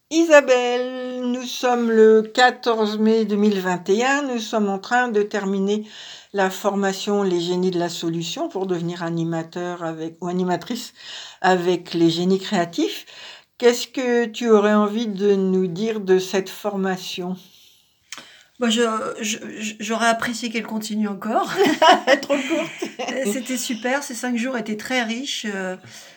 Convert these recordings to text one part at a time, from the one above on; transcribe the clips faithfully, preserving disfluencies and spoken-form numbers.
Isabelle, nous sommes le quatorze mai deux mille vingt et un. Nous sommes en train de terminer la formation Les Génies de la Solution pour devenir animateur avec, ou animatrice avec les génies créatifs. Qu'est-ce que tu aurais envie de nous dire de cette formation? Moi, je, je- je- j'aurais apprécié qu'elle continue encore. Trop courte. Euh, C'était super. Ces cinq jours étaient très riches. Euh,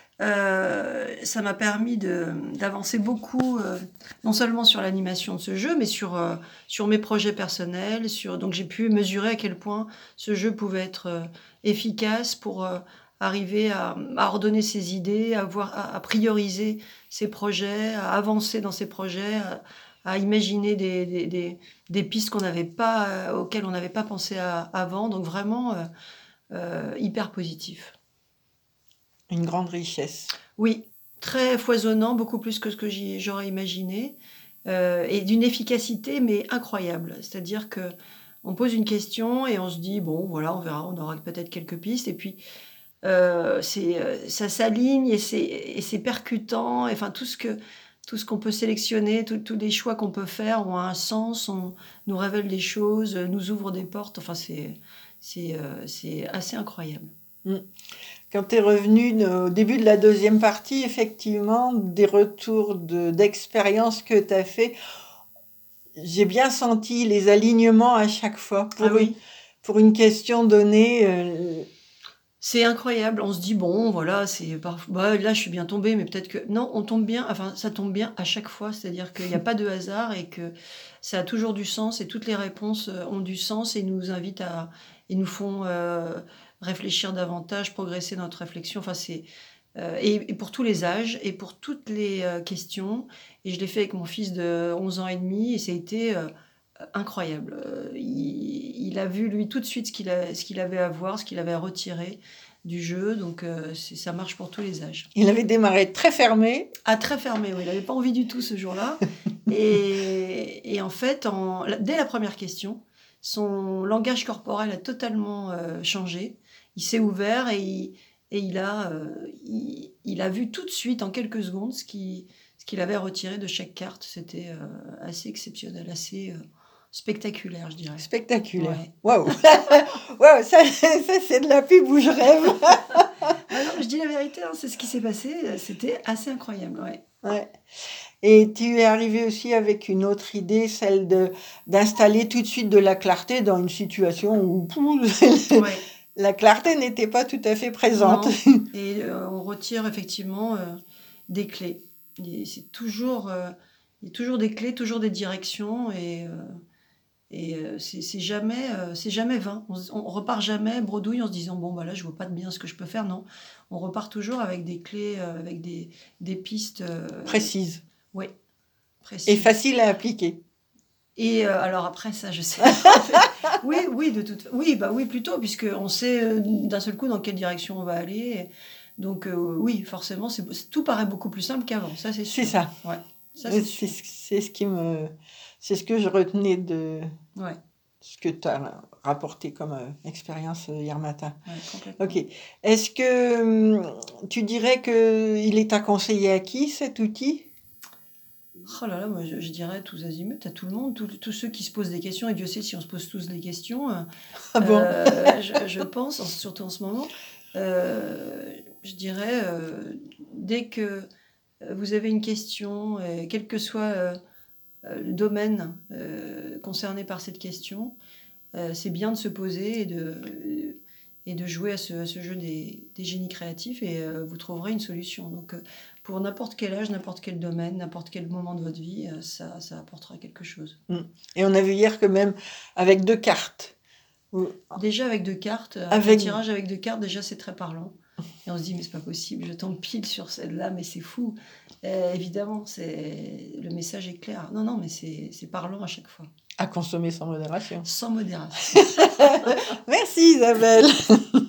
euh, ça m'a permis de, d'avancer beaucoup, euh, non seulement sur l'animation de ce jeu, mais sur, euh, sur mes projets personnels. Sur, donc, j'ai pu mesurer à quel point ce jeu pouvait être euh, efficace pour euh, arriver à, à ordonner ses idées, à, voir, à, à prioriser ses projets, à avancer dans ses projets, à, à imaginer des, des, des, des pistes qu'on n'avait pas, euh, auxquelles on n'avait pas pensé à- avant. Donc, vraiment euh, euh, hyper positif. Une grande richesse. Oui, très foisonnant, beaucoup plus que ce que j'y- j'aurais imaginé, euh, et d'une efficacité mais incroyable. C'est-à-dire que on pose une question et on se dit bon voilà, on verra, on aura peut-être quelques pistes et puis euh, c'est euh, ça s'aligne et c'est et c'est percutant. Et enfin tout ce que tout ce qu'on peut sélectionner, tout- tous les choix qu'on peut faire ont un sens, on nous révèle des choses, nous ouvre des portes. Enfin c'est c'est euh, c'est assez incroyable. Mm. Quand tu es revenu au début de la deuxième partie, effectivement, des retours de, d'expérience que tu as fait, j'ai bien senti les alignements à chaque fois Ah pour une, oui. pour une question donnée. euh, C'est incroyable, on se dit bon voilà, c'est parf bah, là je suis bien tombée, mais peut-être que non, on tombe bien, enfin ça tombe bien à chaque fois, c'est-à-dire qu'il y a pas de hasard et que ça a toujours du sens et toutes les réponses, heu, ont du sens et nous invitent à et nous font, heu, réfléchir davantage, progresser dans notre réflexion. Enfin c'est, heu et et pour tous les âges et pour toutes les, heu, questions. Et je l'ai fait avec mon fils de onze ans et demi et ça a été, heu, incroyable. Heu, il il a vu lui tout de suite ce qu'il a ce qu'il avait à voir, ce qu'il avait à retirer du jeu. Donc heu, c'est ça marche pour tous les âges. il avait démarré très fermé. Ah très fermé, oui, il avait pas envie du tout ce jour-là. Et et en fait, en la dès la première question, son langage corporel a totalement, heu, changé. Il s'est ouvert et il et il a, heu, il il a vu tout de suite en quelques secondes ce qui ce qu'il avait à retirer de chaque carte. C'était, heu, assez exceptionnel, assez, heu, spectaculaire, je dirais. Spectaculaire. Ouais. Waouh! Waouh, ça, ça c'est de la pub où je rêve. Ah non, je dis la vérité, hein, c'est ce qui s'est passé, heu, c'était assez incroyable, ouais. Ouais. Et tu es arrivé aussi avec une autre idée, celle de d'installer tout de suite de la clarté dans une situation où pouf, Ouais. la clarté n'était pas tout à fait présente. Non, et heu, on retire effectivement, heu, des clés. Et c'est toujours, heu, il y a toujours des clés, toujours des directions et heu et heu, c'est c'est jamais, heu, c'est jamais vain. On se on repart jamais bredouille en se disant: «Bon, bah, là, je vois pas bien ce que je peux faire». Non, on repart toujours avec des clés, heu, avec des des pistes, heu, Précise ouais, et précises. facile à appliquer. Et heu, alors après ça, je sais pas, mais oui, oui, de toute oui, bah, oui, plutôt puisqu'on sait, heu, d'un seul coup dans quelle direction on va aller. Donc heu, oui, forcément, c'est b tout paraît beaucoup plus simple qu'avant, ça c'est C'est sûr. ça. Ouais, ça C'est c'est sûr. ce c'est ce qui me c'est ce que je retenais de Ouais, ce que tu as rapporté comme euh, expérience euh, hier matin. ouais, Ok. complètement. Est-ce que hum, tu dirais que il est à conseiller à qui cet outil? Oh là là, moi je je dirais tous azimuts, à tout le monde, tous tous ceux qui se posent des questions et Dieu sait si on se pose tous des questions, heu Ah bon? heu, je je pense, en surtout en ce moment, heu, je dirais, heu, dès que, heu, vous avez une question et quel que soit, heu heu, le domaine, heu, concerné par cette question, heu, c'est bien de se poser et de et de jouer à ce à ce jeu des des génies créatifs et heu, vous trouverez une solution. Donc heu, pour n'importe quel âge, n'importe quel domaine, n'importe quel moment de votre vie, heu, ça ça apportera quelque chose. Mm. Et on a vu hier que même avec deux cartes, ou Déjà avec deux cartes, heu, un avec tirage avec deux cartes, déjà c'est très parlant et on se dit: «Mais c'est pas possible, je tombe pile sur celle-là, mais c'est fou». Heu, évidemment, c'est le message est clair. Non, non, mais c'est c'est parlant à chaque fois. à consommer sans modération. Sans modération. Merci Isabelle.